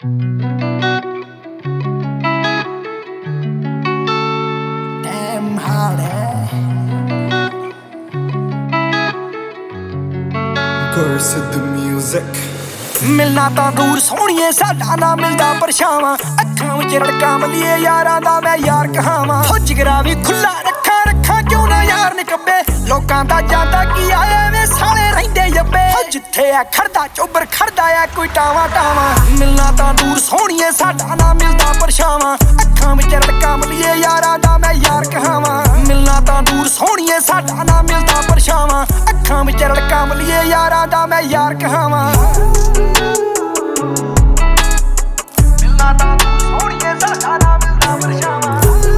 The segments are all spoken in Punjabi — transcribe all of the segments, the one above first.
Damn hard Gursed music ਮਿਲਣਾ ਤਾਂ ਦੂਰ ਸੋਹਣੀਏ ਸਾਡਾ ਨਾ ਮਿਲਦਾ ਪਰਛਾਵਾਂ ਅੱਖਾਂ ਵਿੱਚ ਰੜਕਾਂ ਮਲੀਏ ਯਾਰਾਂ ਦਾ ਮੈਂ ਯਾਰ ਕਹਾਵਾਂ ਹੋ ਜਿਗਰਾ ਵੀ ਖੁੱਲਾ ਰੱਖਾਂ ਕਿਉਂ ਨਾ ਯਾਰ ਨਿਕੱਬੇ ਲੋਕਾਂ ਦਾ ਜਾਂਦਾ ਕੀ ਆਏ ਵੇ ਸਾਲੇ ਰਹਿੰਦੇ ਜੱਬੇ ਹੋ ਜਿੱਥੇ ਆ ਖੜਦਾ ਚੋਬਰ ਖੜਦਾ ਆ ਕੋਈ ਟਾਵਾਂ ਮਿਲਣਾ ਤਾਂ ਦੂਰ ਸੋਹਣੀਏ ਸਾਡਾ ਨਾ ਮਿਲਦਾ ਪਰਛਾਵਾਂ ਅੱਖਾਂ ਵਿੱਚ ਰੜਕਾਂ ਮਲੀਏ ਯਾਰਾਂ ਦਾ ਮੈਂ ਯਾਰ ਕਹਾਵਾਂ ਮਿਲਣਾ ਤਾਂ ਦੂਰ ਸੋਹਣੀਏ ਸਾਡਾ ਨਾ ਮਿਲਦਾ ਪਰਛਾਵਾਂ ਅੱਖਾਂ ਵਿੱਚ ਰੜਕਾਂ ਮਲੀਏ ਯਾਰਾਂ ਦਾ ਮੈਂ ਯਾਰ ਕਹਾਵਾਂ ਮਿਲਣਾ ਤਾਂ ਦੂਰ ਸੋਹਣੀਏ ਸਾਡਾ ਨਾ ਮਿਲਦਾ ਪਰਛਾਵਾਂ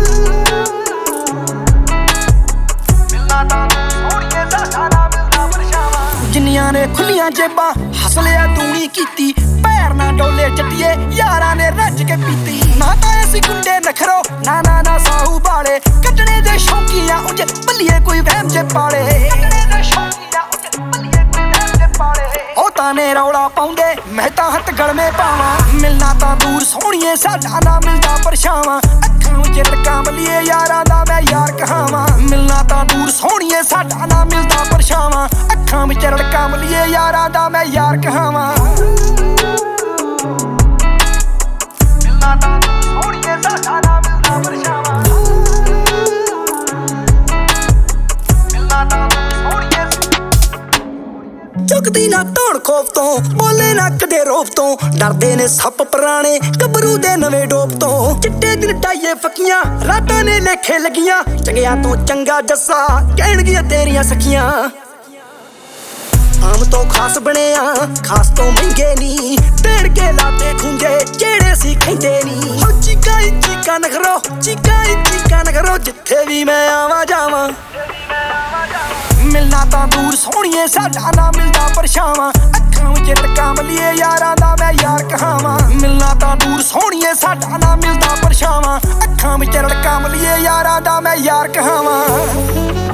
ਮਿਲਣਾ ਤਾਂ ਦੂਰ ਸੋਹਣੀਏ ਸਾਡਾ ਨਾ ਮਿਲਦਾ ਪਰਛਾਵਾਂ ਜਿੰਨੀਆਂ ਨੇ ਖੁੱਲੀਆਂ ਜੇਬਾਂ ਹਸਲਿਆ ਤੂੰ ਕੀਤੀ ਪੈਰ ਨਾ ਡੋਲੇ ਚੱਟੀਏ ਯਾਰਾਂ ਨੇ ਰੱਜ ਕੇ ਪੀਤੀ ਨਾ ਤਾਂ ਅਸੀਂ ਗੁੰਡੇ ਨਖਰੋ ਨਾ ਸਾਹੂ ਬਾਲੇ ਕੱਢਣੇ ਦੇ ਸ਼ੌਂਕੀਆਂ ਉਂਝ ਬੱਲੀਏ ਕੋਈ ਵਹਿਮ ਜੇ ਪਾਲੇ ਕੱਢਣੇ ਦੇ ਸ਼ੌਂਕੀਆਂ ਉਂਝ ਬੱਲੀਏ ਕੋਈ ਵਹਿਮ ਜੇ ਪਾਲੇ ਉਹ ਤਾਂ ਨੇ ਰੌਲਾ ਪਾਉਂਦੇ ਮੈਂ ਤਾਂ ਹੱਥ ਗਲਮੇ ਪਾਵਾਂ ਮਿਲਣਾ ਤਾਂ ਦੂਰ ਸੋਹਣੀਏ ਸਾਡਾ ਨਾ ਮਿਲਦਾ ਪਰਛਾਵਾਂ ਅੱਖਾਂ ਵਿੱਚ ਰੜਕਾਂ ਮਲੀਏ ਯਾਰਾਂ ਦਾ ਮੈਂ ਯਾਰ ਕਹਾਵਾਂ ਮਿਲਣਾ ਤਾਂ ਦੂਰ ਸੋਹਣੀਏ ਸਾਡਾ ਨਾ ਮਿਲਦਾ ਪਰਛਾਵਾਂ ਅੱਖਾਂ ਵਿੱਚ ਰੜਕਾਂ ਮਲੀਏ ਯਾਰਾਂ ਦਾ ਮੈਂ ਯਾਰ ਕਹਾਵਾਂ ਮਿਲਣਾ ਤਾਂ ਦੂਰ ਸੋਹਣੀਏ ਸਾਡਾ ਨਾ ਮਿਲਦਾ ਪਰਛਾਵਾਂ ਮਿਲਣਾ ਤਾਂ ਦੂਰ ਸੋਹਣੀਏ ਚੁੱਕਦੀ ਨਾ ਧੌਣ ਖੋਫ ਤੋਂ ਬੋਲੇ ਨਾ ਕਦੇ ਰੋਪ ਤੋਂ ਡਰਦੇ ਨੇ ਸੱਪ ਪੁਰਾਣੇ ਗੱਭਰੂ ਦੇ ਨਵੇਂ ਡੋਪ ਤੋਂ ਚਿੱਟੇ ਦਿਨ ਟਾਈਏ ਫੱਕੀਆਂ ਰਾਤਾਂ ਨੇ ਲੇਖੇ ਲੱਗੀਆਂ ਚੰਗਿਆਂ ਤੋਂ ਚੰਗਾ ਜੱਸਾ ਕਹਿਣਗੀਆਂ ਤੇਰੀਆਂ ਸਖੀਆਂ ਆਮ ਤੋਂ ਖਾਸ ਬਣਿਆ ਖਾਸ ਤੋਂ ਮਹਿੰਗੇ ਨੀ ਤੇੜ ਕੇ ਲਾਤੇ ਖੁੰਝੇ ਜਿਹੜੇ ਸੀ ਖੈਂਦੇ ਨੀ ਹੋ ਚੀਕਾਂ ਨਖਰੋ ਜਿੱਥੇ ਵੀ ਮੈਂ ਆਵਾਂ ਜਾਵਾਂ ਮਿਲਣਾ ਤਾਂ ਦੂਰ ਸੋਹਣੀਏ ਸਾਡਾ ਨਾ ਮਿਲਦਾ ਪਰਛਾਵਾਂ ਅੱਖਾਂ ਵਿੱਚ ਰੜਕਾਂ ਮਲੀਏ ਯਾਰਾਂ ਦਾ ਮੈਂ ਯਾਰ ਕਹਾਵਾਂ ਮਿਲਣਾ ਤਾਂ ਦੂਰ ਸੋਹਣੀਏ ਸਾਡਾ ਨਾ ਮਿਲਦਾ ਪਰਛਾਵਾਂ ਅੱਖਾਂ ਵਿੱਚ ਰੜਕਾਂ ਮਲੀਏ ਯਾਰਾਂ ਦਾ ਮੈਂ ਯਾਰ ਕਹਾਵਾਂ